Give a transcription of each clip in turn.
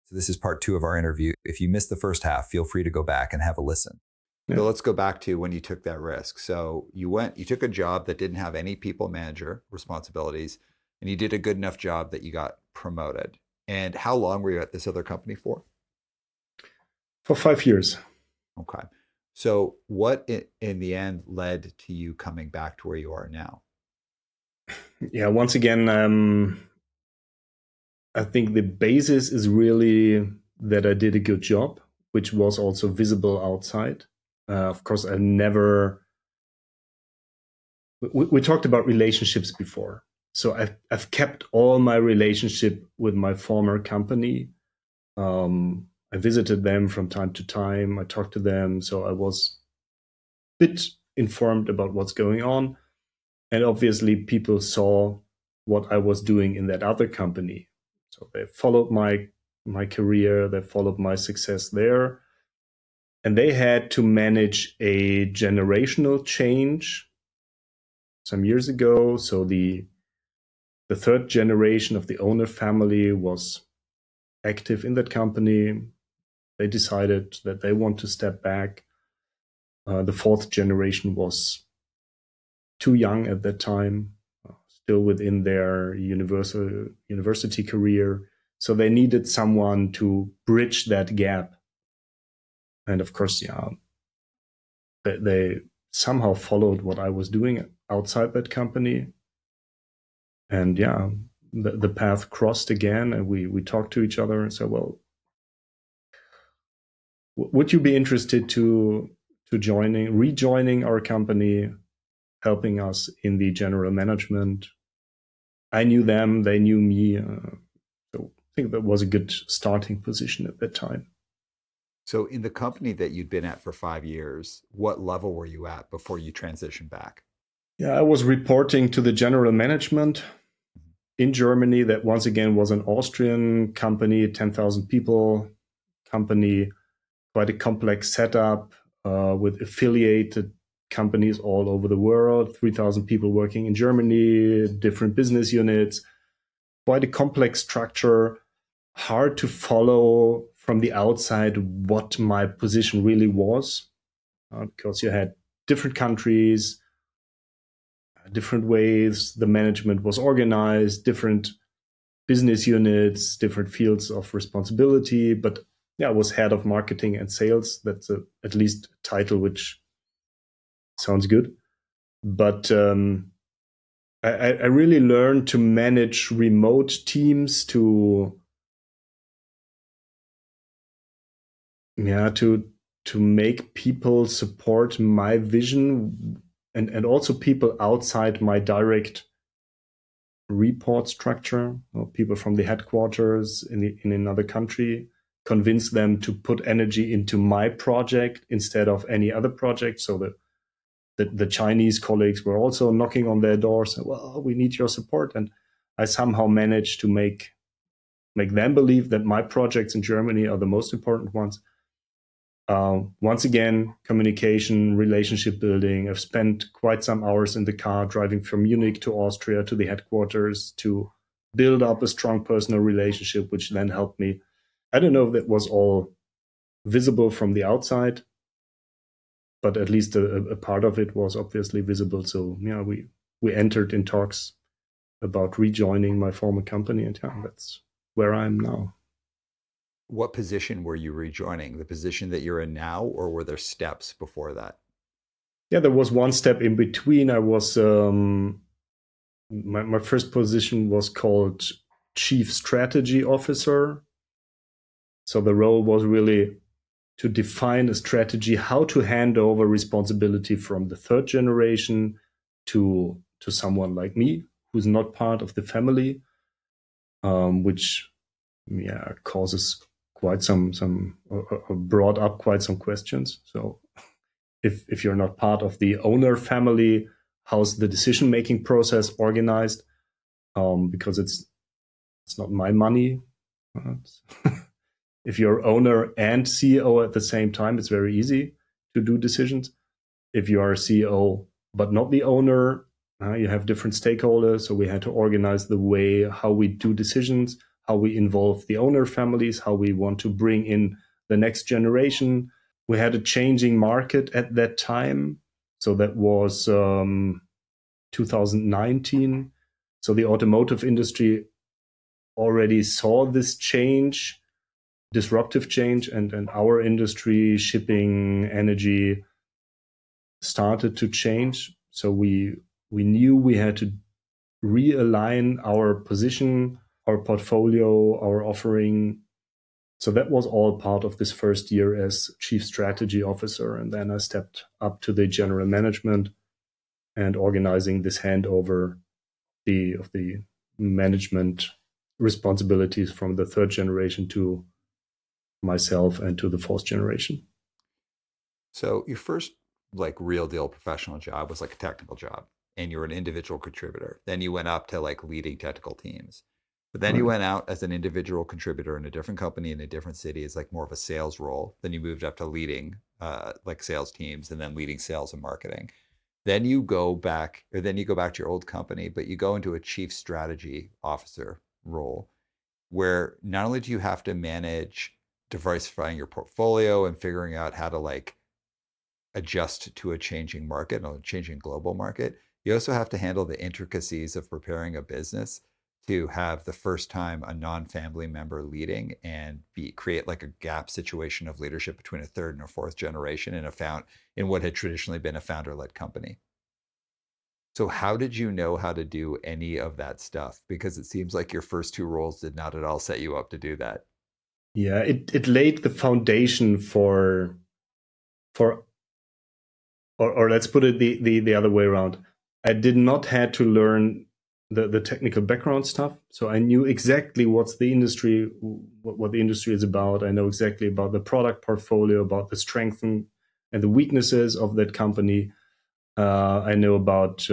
So this is part 2 of our interview. If you missed the first half, feel free to go back and have a listen. So let's go back to when you took that risk. So you took a job that didn't have any people manager responsibilities, and you did a good enough job that you got promoted. And how long were you at this other company for? For 5 years. Okay. So what in the end led to you coming back to where you are now? Yeah, once again, I think the basis is really that I did a good job, which was also visible outside. Of course, I never. We talked about relationships before, so I've kept all my relationship with my former company. I visited them from time to time. I talked to them, so I was a bit informed about what's going on, and obviously, people saw what I was doing in that other company, so they followed my career. They followed my success there. And they had to manage a generational change some years ago. So the third generation of the owner family was active in that company. They decided that they want to step back. The fourth generation was too young at that time, still within their university career. So they needed someone to bridge that gap. And of course, yeah, they somehow followed what I was doing outside that company. And yeah, the path crossed again, and we talked to each other and said, well, would you be interested to rejoining our company, helping us in the general management? I knew them, they knew me. So I think that was a good starting position at that time. So in the company that you'd been at for 5 years, what level were you at before you transitioned back? Yeah, I was reporting to the general management in Germany. That once again was an Austrian company, 10,000 people company, quite a complex setup with affiliated companies all over the world, 3,000 people working in Germany, different business units, quite a complex structure, hard to follow from the outside what my position really was, because you had different countries, different ways the management was organized, different business units, different fields of responsibility. But yeah, I was head of marketing and sales. That's at least a title which sounds good. But I really learned to manage remote teams, to make people support my vision, and also people outside my direct report structure, or people from the headquarters in another country, convince them to put energy into my project instead of any other project. So that the Chinese colleagues were also knocking on their doors, well, we need your support. And I somehow managed to make them believe that my projects in Germany are the most important ones. Once again, communication, relationship building. I've spent quite some hours in the car driving from Munich to Austria to the headquarters to build up a strong personal relationship, which then helped me. I don't know if that was all visible from the outside, but at least a part of it was obviously visible. So yeah, we entered in talks about rejoining my former company, and yeah, that's where I am now. What position were you rejoining? The position that you're in now, or were there steps before that? Yeah, there was one step in between. I was my first position was called Chief Strategy Officer. So the role was really to define a strategy, how to hand over responsibility from the third generation to someone like me, who's not part of the family, which causes quite some brought up quite some questions. So if you're not part of the owner family, how's the decision-making process organized? Because it's not my money. If you're owner and CEO at the same time, it's very easy to do decisions. If you are a CEO but not the owner, you have different stakeholders. So we had to organize the way how we do decisions, how we involve the owner families, how we want to bring in the next generation. We had a changing market at that time. So that was 2019. So the automotive industry already saw this change, disruptive change, and our industry, shipping, energy, started to change. So we knew we had to realign our position, our portfolio, our offering. So that was all part of this first year as Chief Strategy Officer. And then I stepped up to the general management and organizing this handover of the management responsibilities from the third generation to myself and to the fourth generation. So your first like real deal professional job was like a technical job, and you were an individual contributor. Then you went up to like leading technical teams. But then you went out as an individual contributor in a different company in a different city as like more of a sales role. Then you moved up to leading like sales teams and then leading sales and marketing. Then you go back to your old company, but you go into a chief strategy officer role where not only do you have to manage diversifying your portfolio and figuring out how to like adjust to a changing market and a changing global market, you also have to handle the intricacies of preparing a business to have the first time a non-family member leading and create like a gap situation of leadership between a third and a fourth generation in what had traditionally been a founder-led company. So how did you know how to do any of that stuff? Because it seems like your first two roles did not at all set you up to do that. Yeah, it laid the foundation for or let's put it the other way around. I did not have to learn the technical background stuff. So I knew exactly what the industry is about. I know exactly about the product portfolio, about the strengths and the weaknesses of that company. I know about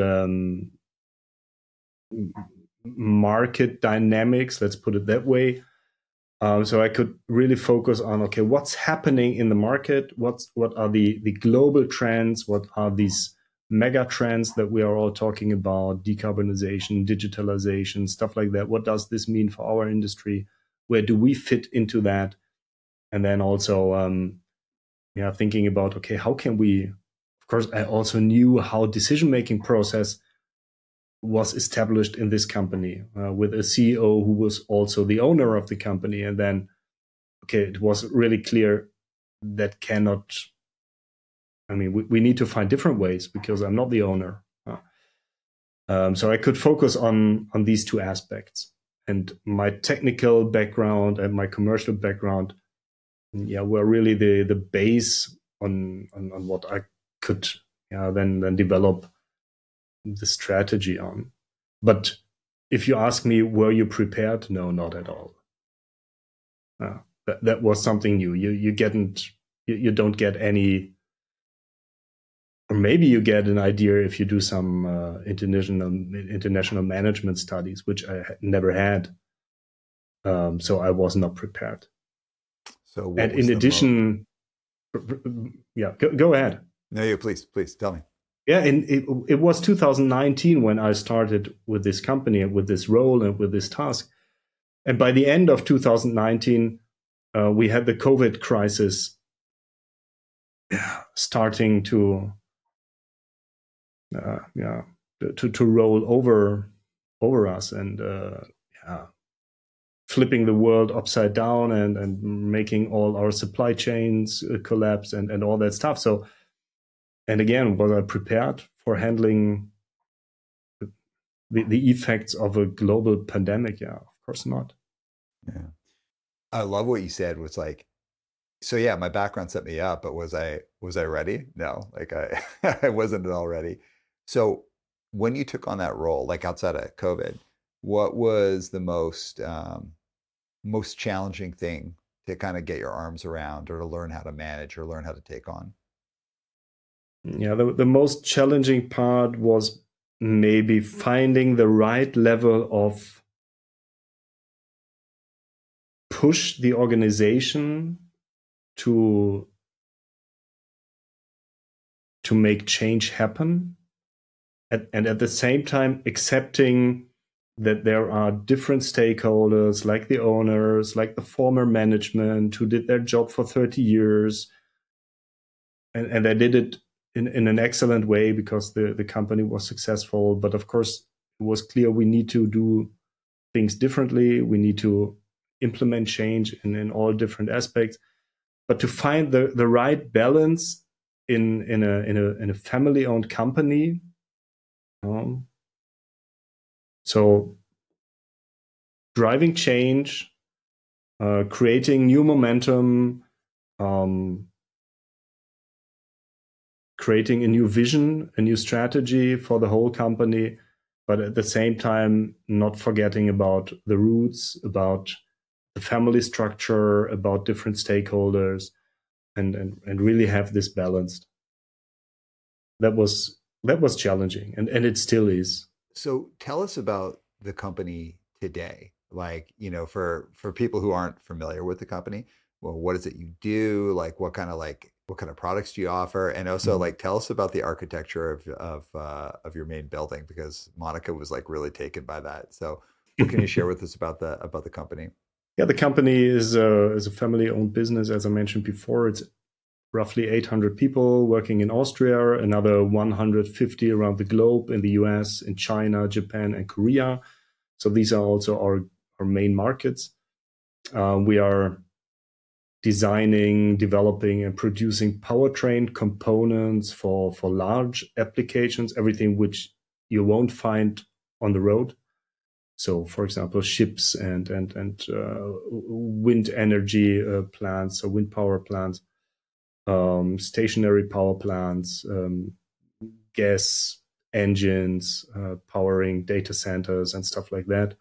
market dynamics, let's put it that way. So I could really focus on, okay, what's happening in the market? What are the global trends? What are these mega trends that we are all talking about? Decarbonization, digitalization, stuff like that. What does this mean for our industry? Where do we fit into that? And then also, thinking about, okay, how can we, of course, I also knew how decision-making process was established in this company with a CEO who was also the owner of the company. And then, okay, it was really clear that we need to find different ways because I'm not the owner. So I could focus on these two aspects. And my technical background and my commercial background, were really the base on what I could then develop the strategy on. But if you ask me, were you prepared? No, not at all. That was something new. You don't get any, or maybe you get an idea if you do some international management studies, which I never had. So I was not prepared. So and in addition, go ahead. No, please tell me. Yeah, and it was 2019 when I started with this company and with this role and with this task. And by the end of 2019, we had the COVID crisis starting to roll over us and flipping the world upside down and making all our supply chains collapse and all that stuff. So, and again, was I prepared for handling the effects of a global pandemic? Yeah, of course not. Yeah. I love what you said was like, so yeah, my background set me up, but was I ready? No, like I wasn't at all ready. So when you took on that role, like outside of COVID, what was the most challenging thing to kind of get your arms around or to learn how to manage or learn how to take on? Yeah, the most challenging part was maybe finding the right level of push the organization to make change happen, and at the same time accepting that there are different stakeholders, like the owners, like the former management who did their job for 30 years. And they did it in an excellent way because the company was successful. But of course, it was clear we need to do things differently. We need to implement change in all different aspects. But to find the right balance in a family-owned company, so driving change, creating new momentum, creating a new vision, a new strategy for the whole company, but at the same time, not forgetting about the roots, about the family structure, about different stakeholders, and really have this balanced. That was challenging, and it still is. So tell us about the company today. Like, for people who aren't familiar with the company, well, what is it you do? Like, what kind of products do you offer? And also, like, tell us about the architecture of your main building, because Monica was like really taken by that. So, what can you share with us about the company? Yeah, the company is a family-owned business. As I mentioned before, it's roughly 800 people working in Austria, another 150 around the globe in the US, in China, Japan, and Korea. So these are also our main markets. We are designing, developing, and producing powertrain components for large applications, everything which you won't find on the road. So, for example, ships and wind energy plants, so wind power plants, stationary power plants, gas engines, powering data centers and stuff like that.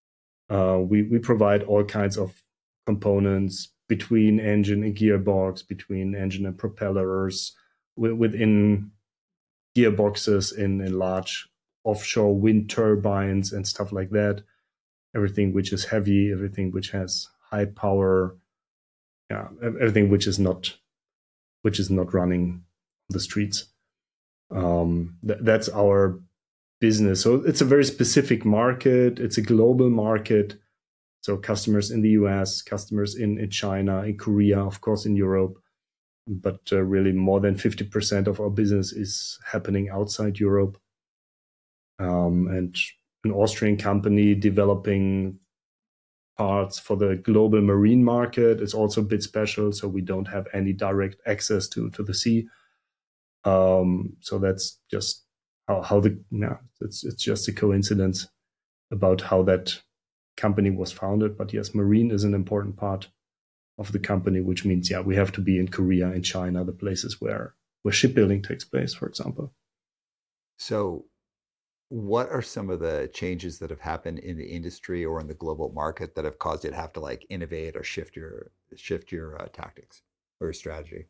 We provide all kinds of components between engine and gearbox, between engine and propellers, within gearboxes in large offshore wind turbines and stuff like that. Everything which is heavy, everything which has high power, everything which is not running the streets. That's our business. So it's a very specific market. It's a global market. So customers in the US, customers in China, in Korea, of course, in Europe. But really more than 50% of our business is happening outside Europe. And an Austrian company developing parts for the global marine market is also a bit special. So we don't have any direct access to the sea. So that's just it's just a coincidence about how that company was founded. But yes, marine is an important part of the company, which means, we have to be in Korea and China, the places where shipbuilding takes place, for example. So what are some of the changes that have happened in the industry or in the global market that have caused you to have to like innovate or shift your tactics or your strategy?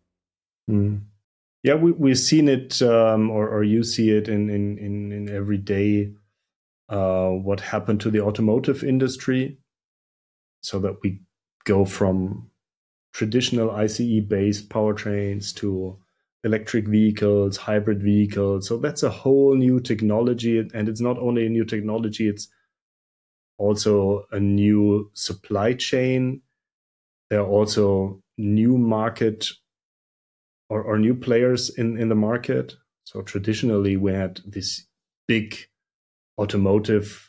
Yeah, we've seen it, or you see it in every day. What happened to the automotive industry, so that we go from traditional ICE-based powertrains to electric vehicles, hybrid vehicles. So that's a whole new technology, and it's not only a new technology; it's also a new supply chain. There are also new market or new players in the market. So traditionally, we had this big automotive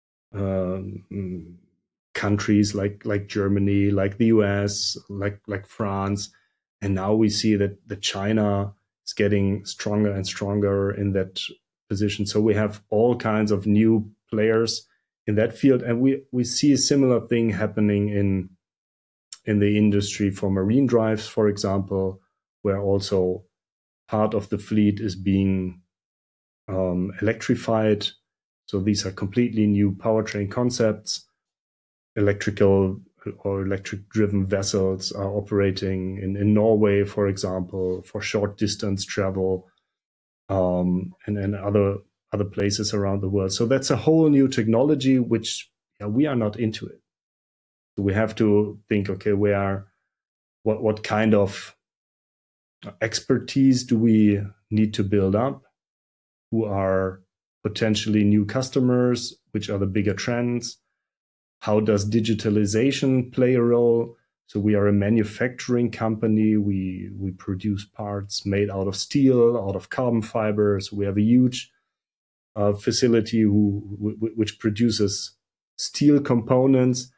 countries like Germany, like the US, like France, and now we see that China is getting stronger and stronger in that position. So we have all kinds of new players in that field, and we see a similar thing happening in the industry for marine drives, for example, where also part of the fleet is being electrified. So these are completely new powertrain concepts. Electrical or electric-driven vessels are operating in Norway, for example, for short distance travel, and other places around the world. So that's a whole new technology which we are not into it. So we have to think, okay, what kind of expertise do we need to build up? Who are potentially new customers which are the bigger trends. How does digitalization play a role? So we are a manufacturing company. We produce parts made out of steel, out of carbon fibers. We have a huge facility which produces steel components.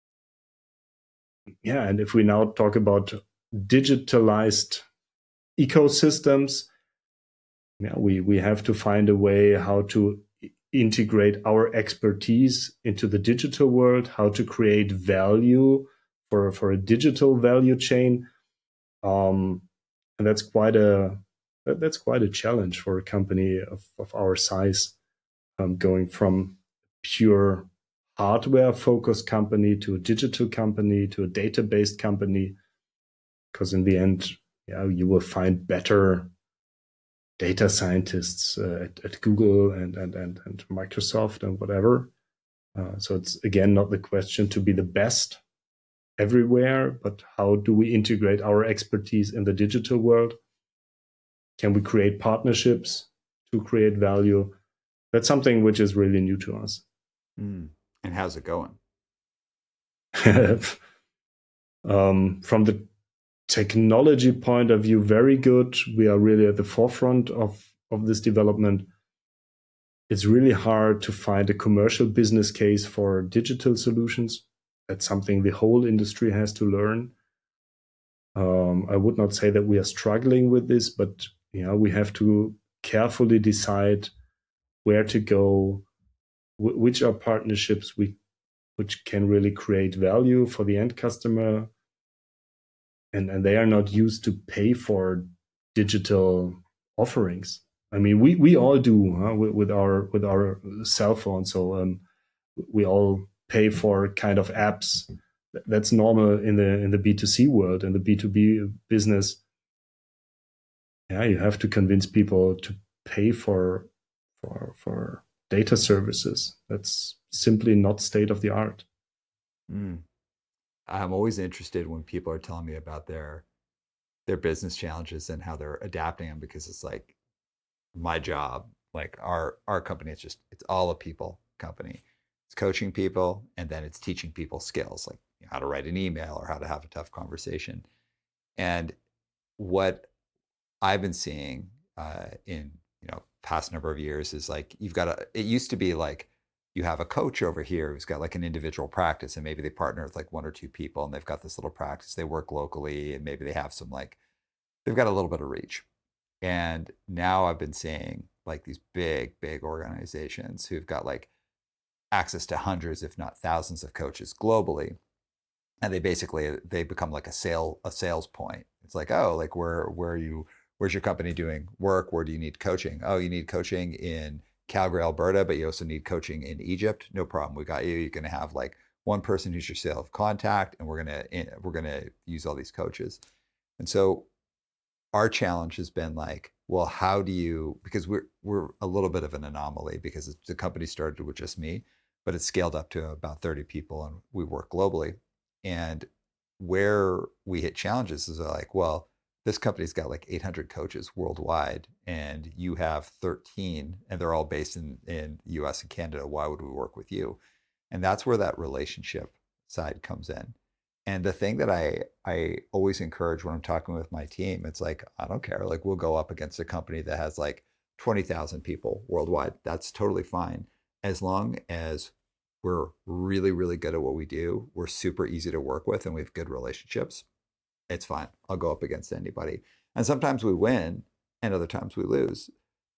Yeah, and if we now talk about digitalized ecosystems, yeah, we have to find a way how to integrate our expertise into the digital world, how to create value for a digital value chain, and that's quite a challenge for a company of our size, going from pure hardware focused company to a digital company to a data-based company, because in the end, yeah, you will find better data scientists at Google and Microsoft and whatever. So it's again not the question to be the best everywhere, but how do we integrate our expertise in the digital world? Can we create partnerships to create value? That's something which is really new to us. And how's it going? From the technology point of view, very good. We are really at the forefront of this development. It's really hard to find a commercial business case for digital solutions. That's something the whole industry has to learn. I would not say that we are struggling with this, but we have to carefully decide where to go, which are partnerships which can really create value for the end customer, and they are not used to pay for digital offerings. I mean, we all do with our cell phone. So we all pay for kind of apps. That's normal in the B2C world. In the B2B business, yeah, you have to convince people to pay for data services. That's simply not state of the art. I'm always interested when people are telling me about their business challenges and how they're adapting them, because it's like my job, like our company, it's all a people company. It's coaching people, and then it's teaching people skills like how to write an email or how to have a tough conversation. And what I've been seeing in past number of years is like it used to be like you have a coach over here who's got like an individual practice, and maybe they partner with like one or two people, and they've got this little practice. They work locally, and maybe they have some they've got a little bit of reach. And now I've been seeing like these big organizations who've got like access to hundreds, if not thousands of coaches globally. And they become like a sales point. It's like, oh, like where's your company doing work? Where do you need coaching? Oh, you need coaching in Calgary, Alberta, but you also need coaching in Egypt. No problem. We got you. You're going to have like one person who's your sales contact, and we're going to use all these coaches. And so our challenge has been like, well, how do you, because we're a little bit of an anomaly because the company started with just me, but it's scaled up to about 30 people, and we work globally. And where we hit challenges is like, well, this company's got like 800 coaches worldwide, and you have 13, and they're all based in US and Canada. Why would we work with you? And that's where that relationship side comes in. And the thing that I always encourage when I'm talking with my team, it's like, I don't care. Like, we'll go up against a company that has like 20,000 people worldwide. That's totally fine. As long as we're really, really good at what we do, we're super easy to work with, and we have good relationships, it's fine. I'll go up against anybody. And sometimes we win, and other times we lose.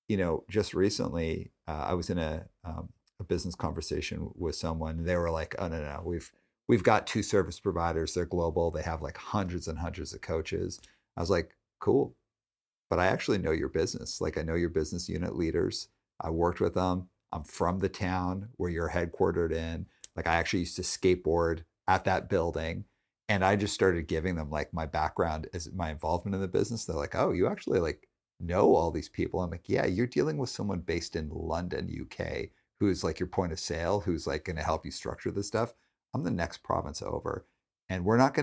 Just recently, I was in a business conversation with someone. They were like, "Oh no, we've got two service providers. They're global. They have like hundreds and hundreds of coaches." I was like, "Cool, but I actually know your business. Like, I know your business unit leaders. I worked with them. I'm from the town where you're headquartered in. Like, I actually used to skateboard at that building." And I just started giving them like my background as my involvement in the business. They're like, "Oh, you actually like know all these people." I'm like, "Yeah, you're dealing with someone based in London, UK, who's like your point of sale, who's like going to help you structure this stuff. I'm the next province over, and we're not going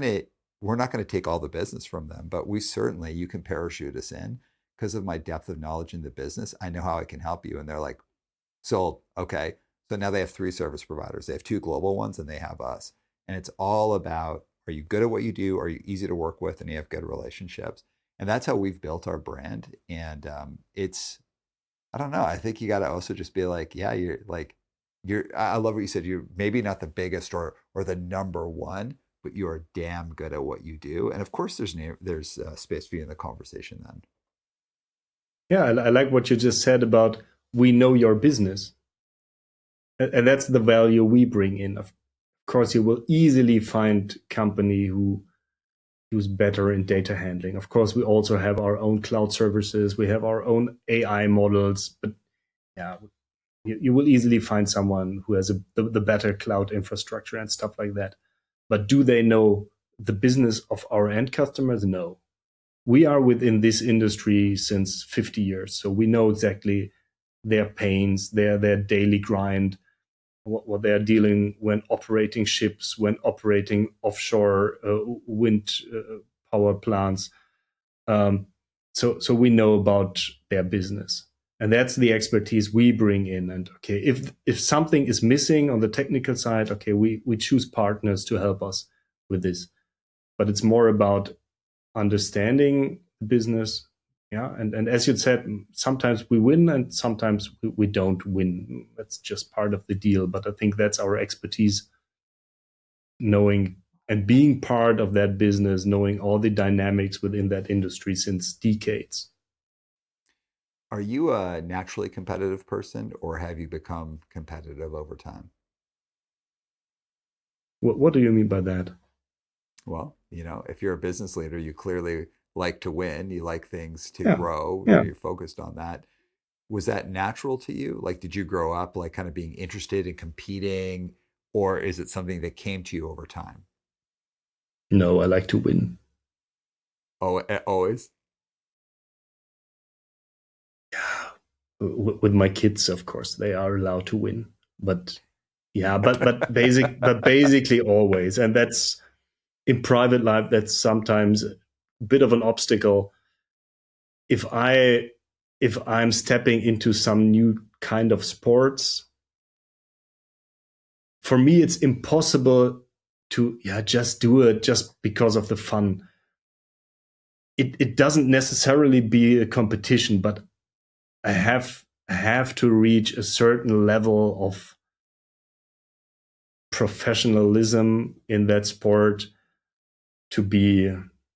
to take all the business from them, but you can parachute us in because of my depth of knowledge in the business. I know how I can help you." And they're like, "Sold. Okay, So now they have 3 service providers. They have 2 global ones and they have us. And it's all about, are you good at what you do? Are you easy to work with? And you have good relationships. And that's how we've built our brand. And it's, I don't know. I think you got to also just be like, yeah, I love what you said. You're maybe not the biggest or the number one, but you are damn good at what you do. And of course, there's space for you in the conversation then. Yeah, I like what you just said about we know your business. And that's the value we bring in. Of course, you will easily find company who's better in data handling. Of course, we also have our own cloud services. We have our own AI models. But yeah, you will easily find someone who has the better cloud infrastructure and stuff like that. But do they know the business of our end customers? No. We are within this industry since 50 years. So we know exactly their pains, their daily grind, what they're dealing when operating ships, when operating offshore wind power plants. So we know about their business. And that's the expertise we bring in. And okay, if something is missing on the technical side, okay, we choose partners to help us with this. But it's more about understanding the business. Yeah. And as you said, sometimes we win and sometimes we don't win. That's just part of the deal. But I think that's our expertise, knowing and being part of that business, knowing all the dynamics within that industry since decades. Are you a naturally competitive person or have you become competitive over time? What do you mean by that? Well, if you're a business leader, you clearly like to win. You like things to grow. Yeah. You're focused on that. Was that natural to you? Like, did you grow up like kind of being interested in competing, or is it something that came to you over time? No, I like to win. Oh, always? Yeah. With my kids, of course, they are allowed to win. But yeah, but basically always. And that's in private life, that's sometimes a bit of an obstacle. If I'm stepping into some new kind of sports, for me it's impossible to just do it just because of the fun. It doesn't necessarily be a competition, but I have to reach a certain level of professionalism in that sport to be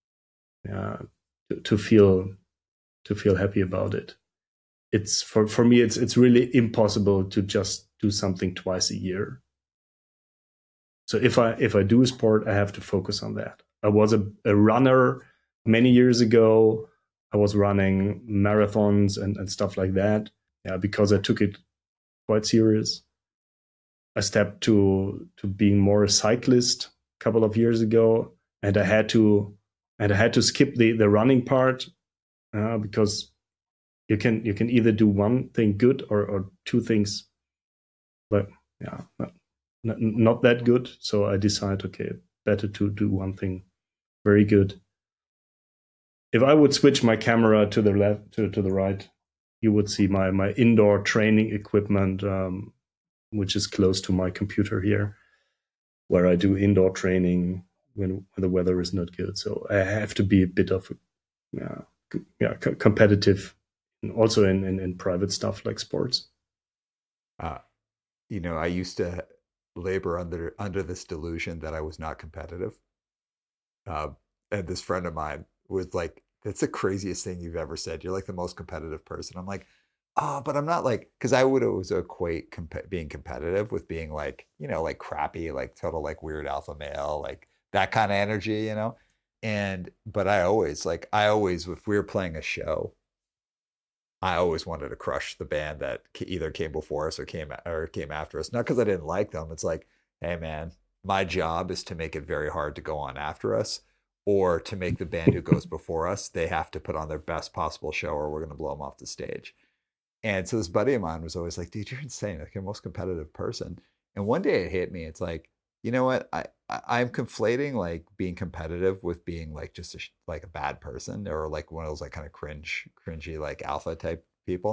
to feel happy about it. It's for me it's really impossible to just do something twice a year. So if I do a sport, I have to focus on that. I was a runner many years ago. I was running marathons and stuff like that. Yeah, because I took it quite serious. I stepped to being more a cyclist a couple of years ago, and I had to skip the running part because you can either do one thing good or two things, but not that good. So I decided, okay, better to do one thing very good. If I would switch my camera to the left to the right, you would see my indoor training equipment, which is close to my computer here, where I do indoor training when the weather is not good. So I have to be a bit of competitive, also in private stuff like sports. I used to labor under this delusion that I was not competitive. And this friend of mine was like, "That's the craziest thing you've ever said. You're like the most competitive person." I'm like, "Oh, but I'm not like," because I would always equate being competitive with being like, like crappy, like total like weird alpha male, like that kind of energy, but I always, if we were playing a show, I always wanted to crush the band that either came before us or came after us. Not because I didn't like them. It's like, hey man, my job is to make it very hard to go on after us, or to make the band who goes before us, they have to put on their best possible show or we're going to blow them off the stage. And so this buddy of mine was always like, dude, you're insane. Like, you're the most competitive person. And one day it hit me. It's like, you know what? I'm conflating like being competitive with being like just like a bad person, or like one of those like kind of cringy like alpha type people.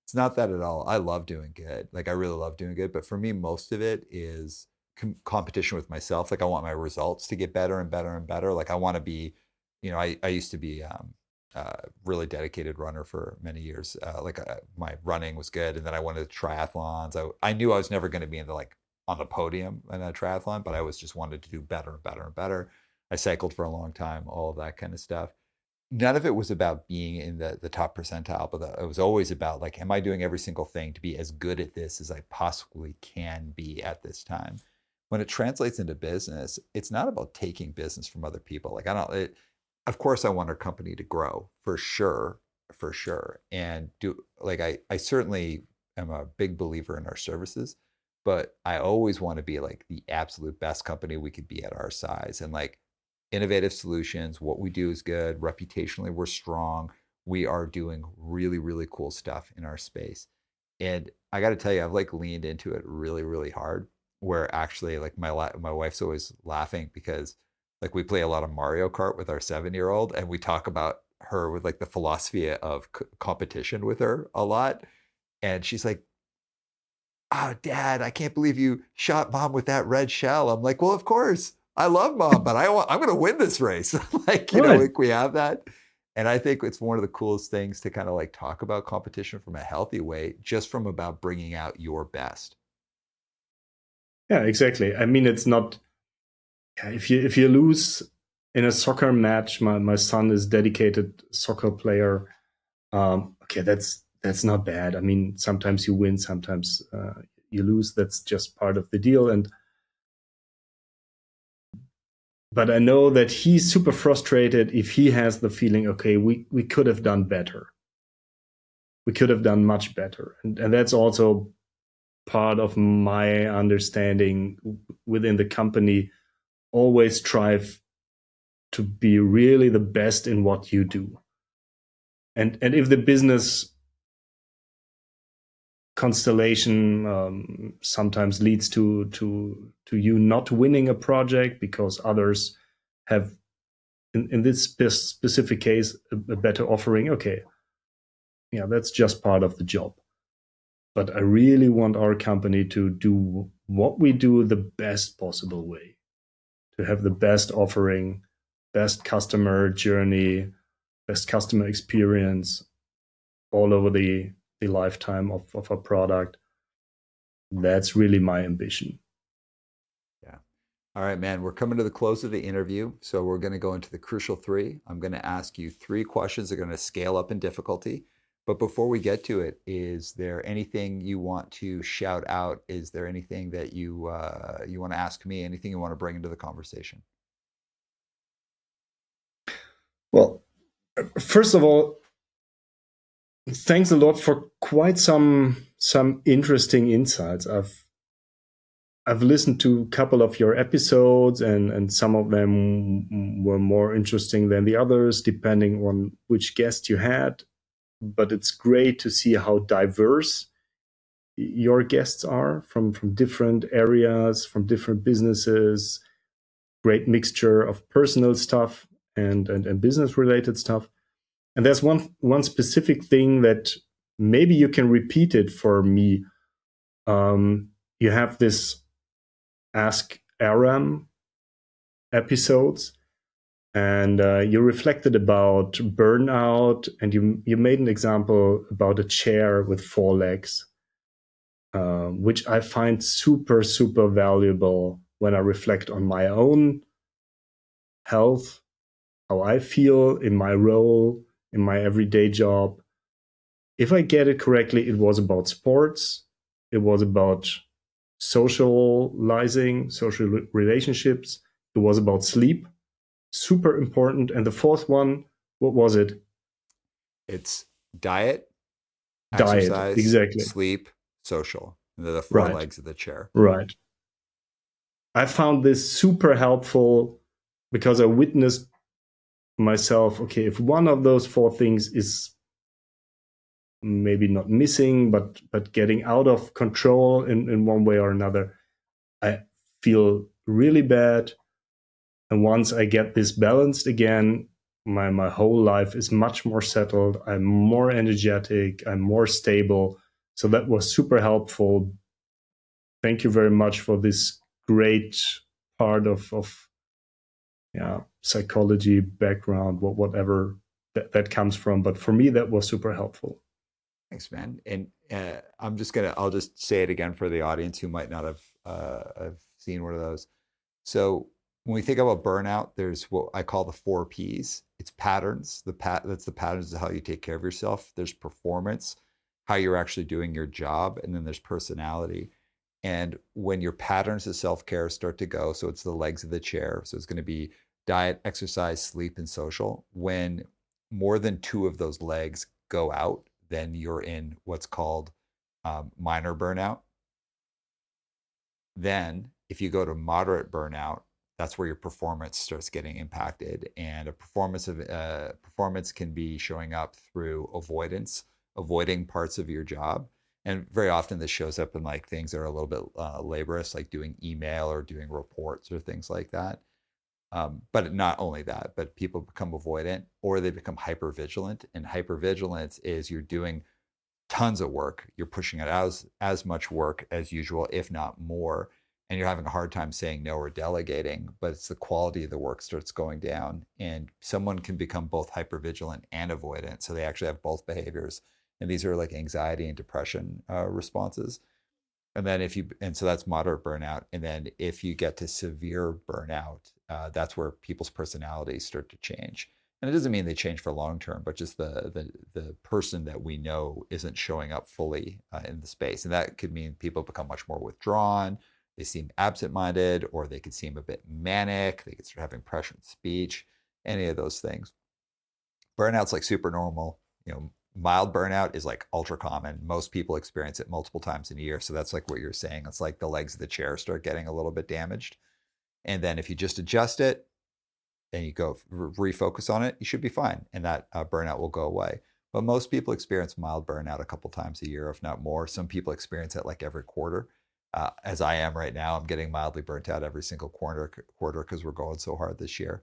It's not that at all. I love doing good. Like I really love doing good, but for me, most of it is competition with myself. Like I want my results to get better and better and better. Like I want to be, I used to be really dedicated runner for many years. My running was good, and then I went to triathlons. I knew I was never going to be into like on the podium in a triathlon, but I was just wanted to do better and better and better. I cycled for a long time, all of that kind of stuff. None of it was about being in the top percentile, but it was always about like, am I doing every single thing to be as good at this as I possibly can be at this time? When it translates into business, it's not about taking business from other people. Like of course I want our company to grow for sure, for sure. And I certainly am a big believer in our services, but I always want to be like the absolute best company we could be at our size. And like innovative solutions. What we do is good. Reputationally, we're strong. We are doing really, really cool stuff in our space. And I got to tell you, I've like leaned into it really, really hard. Where actually, like my wife's always laughing because like we play a lot of Mario Kart with our 7-year-old, and we talk about her with like the philosophy of competition with her a lot. And she's like, "Oh, Dad, I can't believe you shot Mom with that red shell." I'm like, "Well, of course. I love Mom, but I'm going to win this race." Like, like we have that. And I think it's one of the coolest things to kind of like talk about competition from a healthy way, just from about bringing out your best. Yeah, exactly. I mean, it's not, if you lose in a soccer match, my son is dedicated soccer player. Okay, that's not bad. I mean, sometimes you win, sometimes you lose. That's just part of the deal. But I know that he's super frustrated if he has the feeling, okay, we could have done better. We could have done much better. And that's also part of my understanding within the company. Always strive to be really the best in what you do. And if the business constellation sometimes leads to you not winning a project because others have, in this specific case, a better offering, okay, yeah, that's just part of the job. But I really want our company to do what we do the best possible way, to have the best offering, best customer journey, best customer experience all over the lifetime of a product. That's really my ambition. Yeah. All right, man, we're coming to the close of the interview. So we're going to go into the crucial 3. I'm going to ask you 3 questions that are going to scale up in difficulty. But before we get to it, is there anything you want to shout out? Is there anything that you want to ask me? Anything you want to bring into the conversation? Well, first of all, thanks a lot for quite some interesting insights. I've listened to a couple of your episodes, and some of them were more interesting than the others, depending on which guest you had. But it's great to see how diverse your guests are from different areas, from different businesses. Great mixture of personal stuff and business related stuff. And there's one specific thing that maybe you can repeat it for me. You have this Ask Aram episodes, and you reflected about burnout, and you made an example about a chair with 4 legs, which I find super, super valuable when I reflect on my own health, how I feel in my role, in my everyday job. If I get it correctly, it was about sports. It was about socializing, social relationships. It was about sleep. Super important. And the 4th one, what was it? It's diet, exercise, exactly. Sleep, social. And they're the 4 legs of the chair. Right. I found this super helpful because I witnessed myself, okay, if one of those 4 things is maybe not missing, but getting out of control in one way or another, I feel really bad. And once I get this balanced again, my whole life is much more settled. I'm more energetic. I'm more stable. So that was super helpful. Thank you very much for this great part of psychology background, whatever that comes from. But for me, that was super helpful. Thanks, man. And I'll just say it again for the audience who might not have seen one of those. So when we think about burnout, there's what I call the 4 Ps. It's patterns. That's the patterns of how you take care of yourself. There's performance, how you're actually doing your job, and then there's personality. And when your patterns of self-care start to go, so it's the legs of the chair. So it's going to be diet, exercise, sleep, and social. When more than 2 of those legs go out, then you're in what's called minor burnout. Then if you go to moderate burnout, that's where your performance starts getting impacted. And a performance can be showing up through avoiding parts of your job. And very often this shows up in like things that are a little bit laborious, like doing email or doing reports or things like that. But not only that, but people become avoidant or they become hypervigilant. And hypervigilance is you're doing tons of work. You're pushing out as much work as usual, if not more. And you're having a hard time saying no or delegating, but it's the quality of the work starts going down. And someone can become both hypervigilant and avoidant. So they actually have both behaviors. And these are like anxiety and depression responses. And then so that's moderate burnout. And then if you get to severe burnout, that's where people's personalities start to change. And it doesn't mean they change for long term, but just the person that we know isn't showing up fully in the space. And that could mean people become much more withdrawn. They seem absent-minded, or they could seem a bit manic. They could start having pressured speech, any of those things. Burnout's like super normal. Mild burnout is like ultra common. Most people experience it multiple times in a year. So that's like what you're saying. It's like the legs of the chair start getting a little bit damaged. And then if you just adjust it and you go refocus on it, you should be fine. And that burnout will go away. But most people experience mild burnout a couple times a year, if not more. Some people experience it like every quarter. As I am right now, I'm getting mildly burnt out every single quarter because we're going so hard this year.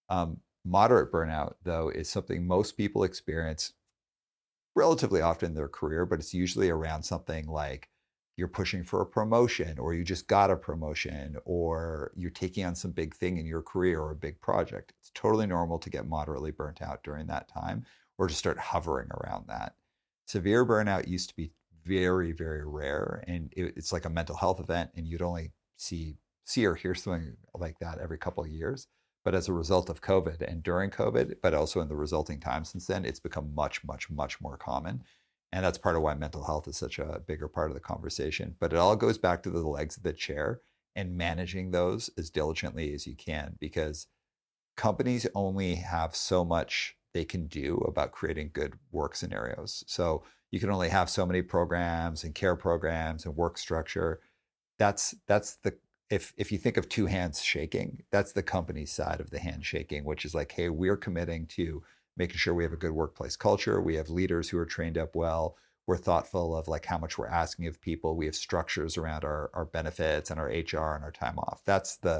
Moderate burnout, though, is something most people experience relatively often in their career, but it's usually around something like you're pushing for a promotion, or you just got a promotion, or you're taking on some big thing in your career or a big project. It's totally normal to get moderately burnt out during that time, or to start hovering around that. Severe burnout used to be very, very rare, and it's like a mental health event, and you'd only see or hear something like that every couple of years. But as a result of COVID and during COVID, but also in the resulting time since then, it's become much, much, much more common. And that's part of why mental health is such a bigger part of the conversation. But it all goes back to the legs of the chair and managing those as diligently as you can, because companies only have so much they can do about creating good work scenarios. So you can only have so many programs and care programs and work structure. That's the if you think of 2 hands shaking, that's the company's side of the hand shaking, which is like, hey, we're committing to making sure we have a good workplace culture. We have leaders who are trained up well. We're thoughtful of like how much we're asking of people. We have structures around our benefits and our HR and our time off. That's the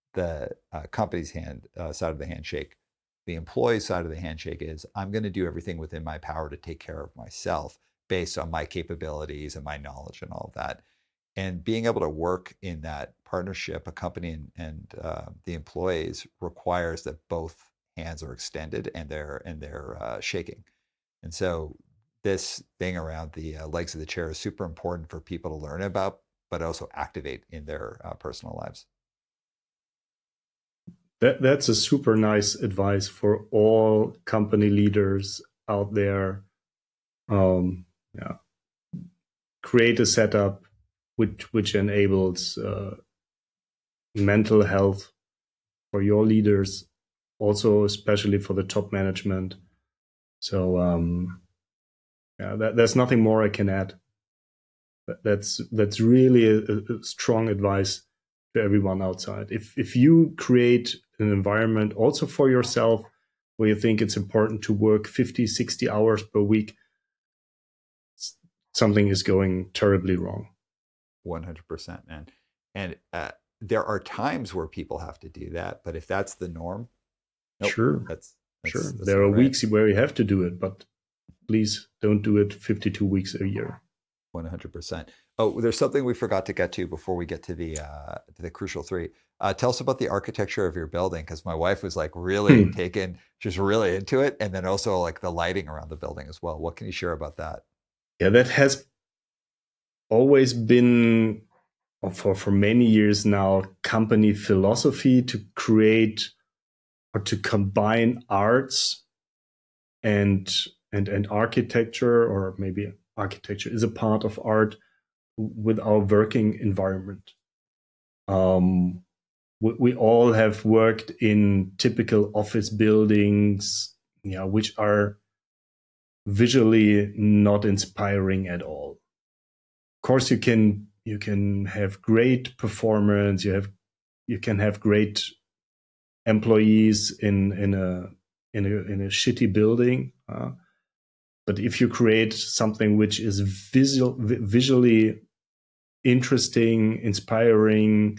company's side of the handshake. The employee side of the handshake is, I'm going to do everything within my power to take care of myself based on my capabilities and my knowledge and all of that. And being able to work in that partnership, a company and the employees, requires that both hands are extended and they're shaking. And so this thing around the legs of the chair is super important for people to learn about, but also activate in their personal lives. That's a super nice advice for all company leaders out there. Create a setup which enables mental health for your leaders, also especially for the top management. So there's nothing more I can add. That's really a strong advice to everyone outside. If you create an environment also for yourself where you think it's important to work 50, 60 hours per week, something is going terribly wrong. 100%, man. And there are times where people have to do that, but if that's the norm, nope, sure, Sure. There are weeks where you have to do it, but please don't do it 52 weeks a year. 100%. Oh, there's something we forgot to get to before we get to the crucial three. Tell us about the architecture of your building, because my wife was like really she's really into it, and then also like the lighting around the building as well. What can you share about that? Yeah, that has always been for many years now company philosophy to create or to combine arts and architecture, or maybe architecture is a part of art, with our working environment. We all have worked in typical office buildings, which are visually not inspiring at all. Of course, you can have great performance. You can have great employees in a shitty building. But if you create something which is visually interesting, inspiring,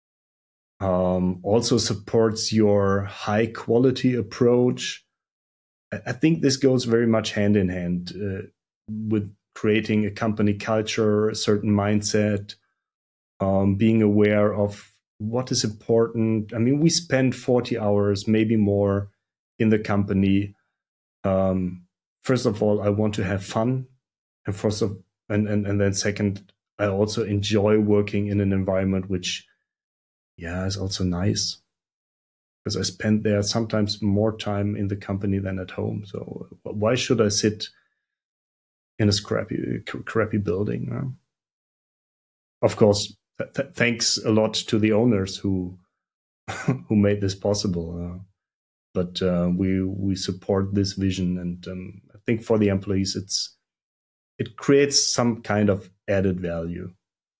also supports your high quality approach, I think this goes very much hand in hand with creating a company culture, a certain mindset, being aware of what is important. I mean, we spend 40 hours, maybe more, in the company. First of all, I want to have fun, and then second, I also enjoy working in an environment which, is also nice, because I spend there sometimes more time in the company than at home. So why should I sit in a crappy building? Of course, thanks a lot to the owners who made this possible. But we support this vision, and I think for the employees, it creates some kind of added value.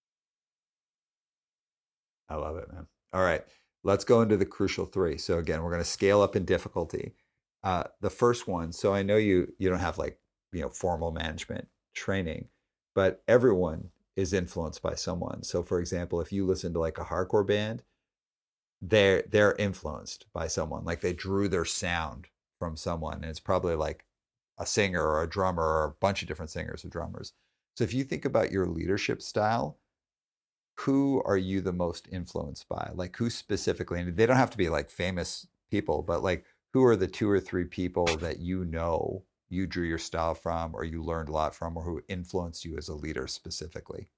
I love it, man. All right, let's go into the crucial three. So again, we're going to scale up in difficulty. The first one. So I know you don't have formal management training, but everyone is influenced by someone. So for example, if you listen to like a hardcore band, they're influenced by someone. Like they drew their sound from someone, and it's probably like a singer or a drummer or a bunch of different singers or drummers. So if you think about your leadership style, who are you the most influenced by? Like who specifically, and they don't have to be like famous people, but like who are the 2 or 3 people that you drew your style from, or you learned a lot from, or who influenced you as a leader specifically?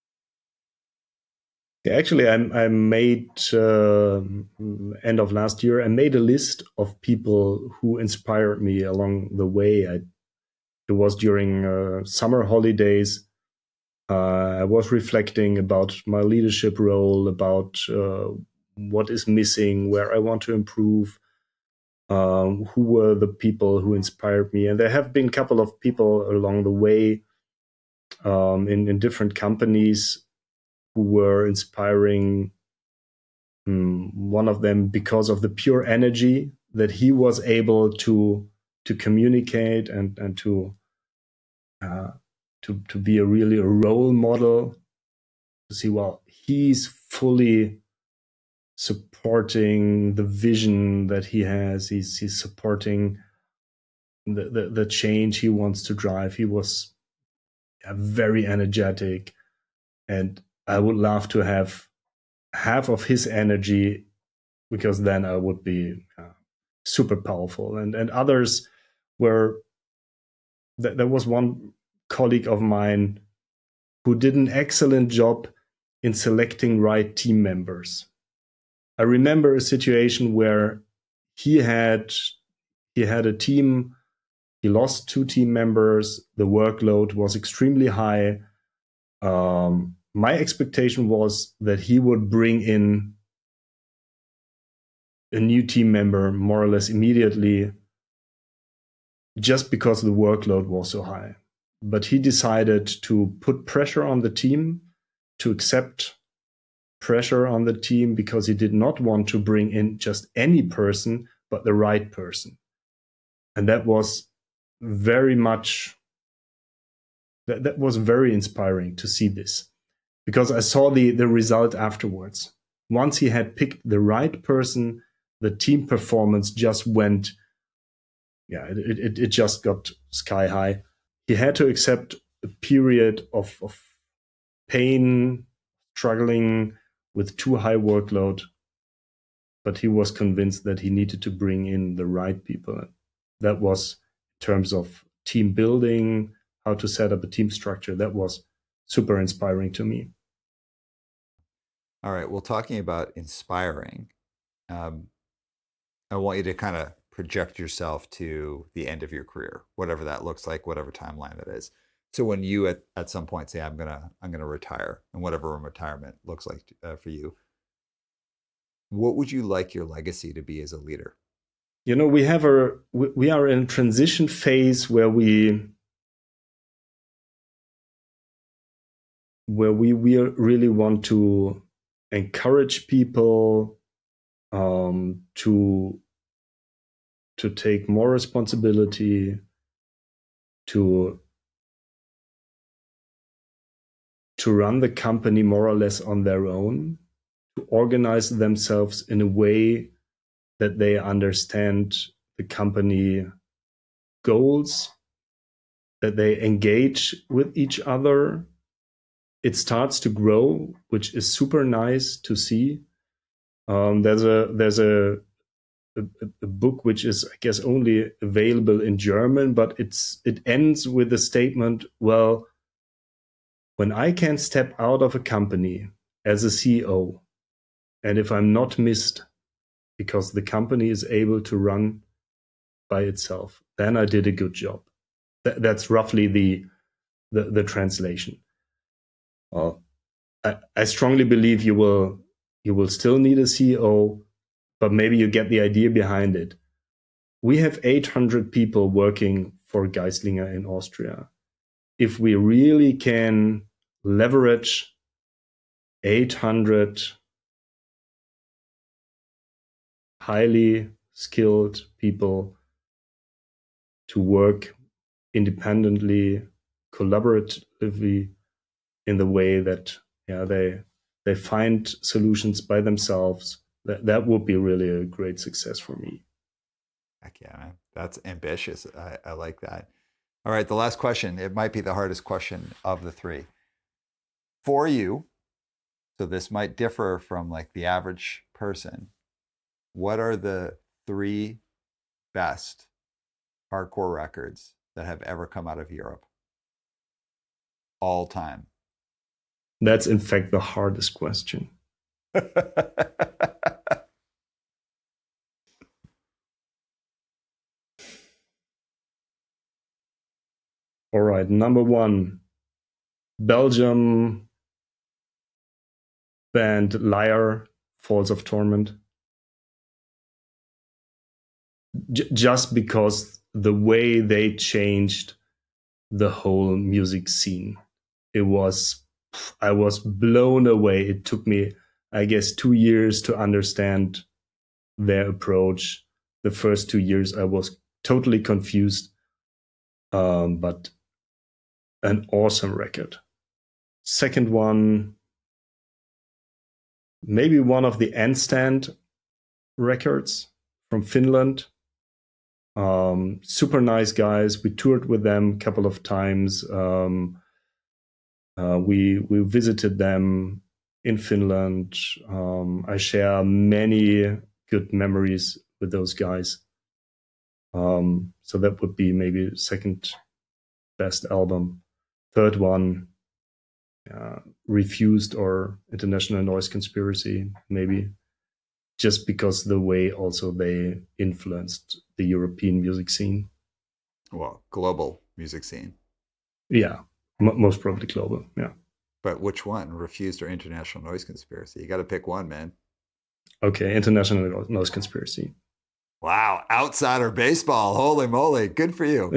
Actually, I made end of last year, I made a list of people who inspired me along the way. It was during summer holidays. I was reflecting about my leadership role, about what is missing, where I want to improve, who were the people who inspired me. And there have been a couple of people along the way in different companies who were inspiring. One of them because of the pure energy that he was able to communicate and to be really a role model. To see, well, he's fully supporting the vision that he has. He's supporting the change he wants to drive. He was very energetic, and I would love to have half of his energy, because then I would be super powerful. And others were, there was one colleague of mine who did an excellent job in selecting right team members. I remember a situation where he had a team, he lost 2 team members, the workload was extremely high. My expectation was that he would bring in a new team member more or less immediately, just because the workload was so high. But he decided to put pressure on the team, to accept pressure on the team, because he did not want to bring in just any person, but the right person. And that was very inspiring to see this, because I saw the result afterwards. Once he had picked the right person, the team performance just went yeah, it just got sky high. He had to accept a period of pain, struggling with too high workload, but he was convinced that he needed to bring in the right people. That was in terms of team building, how to set up a team structure. That was super inspiring to me. All right. Well, talking about inspiring, um, I want you to kind of project yourself to the end of your career, whatever that looks like, whatever timeline that is. So when you at some point say, I'm gonna retire, and whatever retirement looks like for you, what would you like your legacy to be as a leader? You know, we are in a transition phase where we really want to encourage people to take more responsibility, to run the company more or less on their own, to organize themselves in a way that they understand the company goals, that they engage with each other. It starts to grow, which is super nice to see. There's a book which is, I guess, only available in German, but it ends with the statement, well, when I can step out of a company as a CEO, and if I'm not missed because the company is able to run by itself, then I did a good job. That's roughly the translation. I strongly believe you will still need a CEO, but maybe you get the idea behind it. We have 800 people working for Geislinger in Austria. If we really can leverage 800 highly skilled people to work independently, collaboratively, in the way that they find solutions by themselves, that would be really a great success for me. Heck yeah, man. That's ambitious. I like that. All right, the last question. It might be the hardest question of the three. For you, so this might differ from like the average person, what are the three best hardcore records that have ever come out of Europe? All time. That's in fact the hardest question. All right, number one, Belgium band Liar, Falls of Torment. Just because the way they changed the whole music scene, I was blown away. It took me, I guess, 2 years to understand their approach. The first 2 years I was totally confused, but an awesome record. Second one, maybe one of the Handstand records from Finland. Super nice guys. We toured with them a couple of times. We visited them in Finland. I share many good memories with those guys. So that would be maybe second best album. Third one, Refused or International Noise Conspiracy, maybe, just because the way also they influenced the European music scene. Well, global music scene. Yeah, most probably global, yeah. But which one? Refused or International Noise Conspiracy? You got to pick one, man. Okay, International Noise Conspiracy. Wow, outsider baseball. Holy moly. Good for you.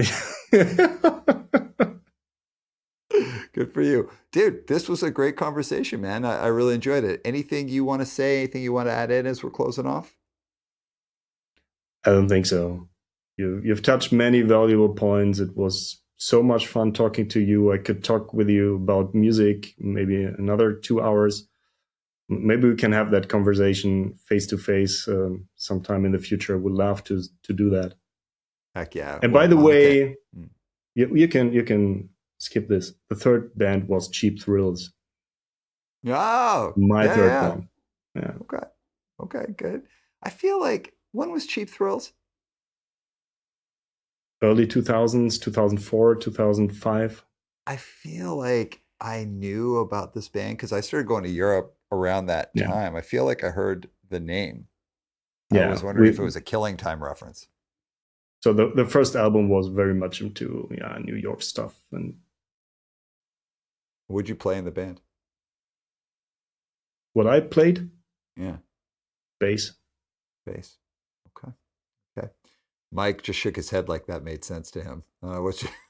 Good for you. Dude, this was a great conversation, man. I really enjoyed it. Anything you want to say? Anything you want to add in as we're closing off? I don't think so. You've touched many valuable points. It was so much fun talking to you. I could talk with you about music maybe another 2 hours. Maybe we can have that conversation face to face sometime in the future. I would love to do that. Heck yeah. And Well, by the Monica- way, Mm. you can skip this. The third band was Cheap Thrills, Oh, my yeah, third yeah. one. Yeah. Okay, good. I feel like, when was Cheap Thrills? Early 2000s, 2004, 2005. I feel like I knew about this band because I started going to Europe around that Yeah. time. I feel like I heard the name. Yeah, I was wondering if it was a Killing Time reference. So the first album was very much into New York stuff. And Would you play in the band? what I played, Yeah, bass. bass. Okay. Mike just shook his head like that made sense to him. What's your...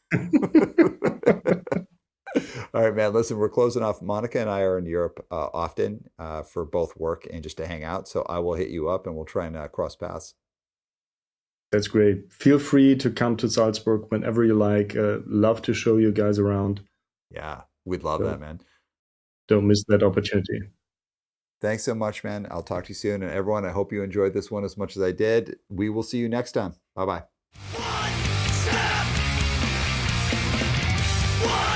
All right, man. Listen, we're closing off. Monica and I are in Europe often for both work and just to hang out. So I will hit you up and we'll try and cross paths. That's great. Feel free to come to Salzburg whenever you like. Love to show you guys around. Yeah, we'd love that, man. Don't miss that opportunity. Thanks so much, man. I'll talk to you soon. And everyone, I hope you enjoyed this one as much as I did. We will see you next time. Bye-bye. One step. One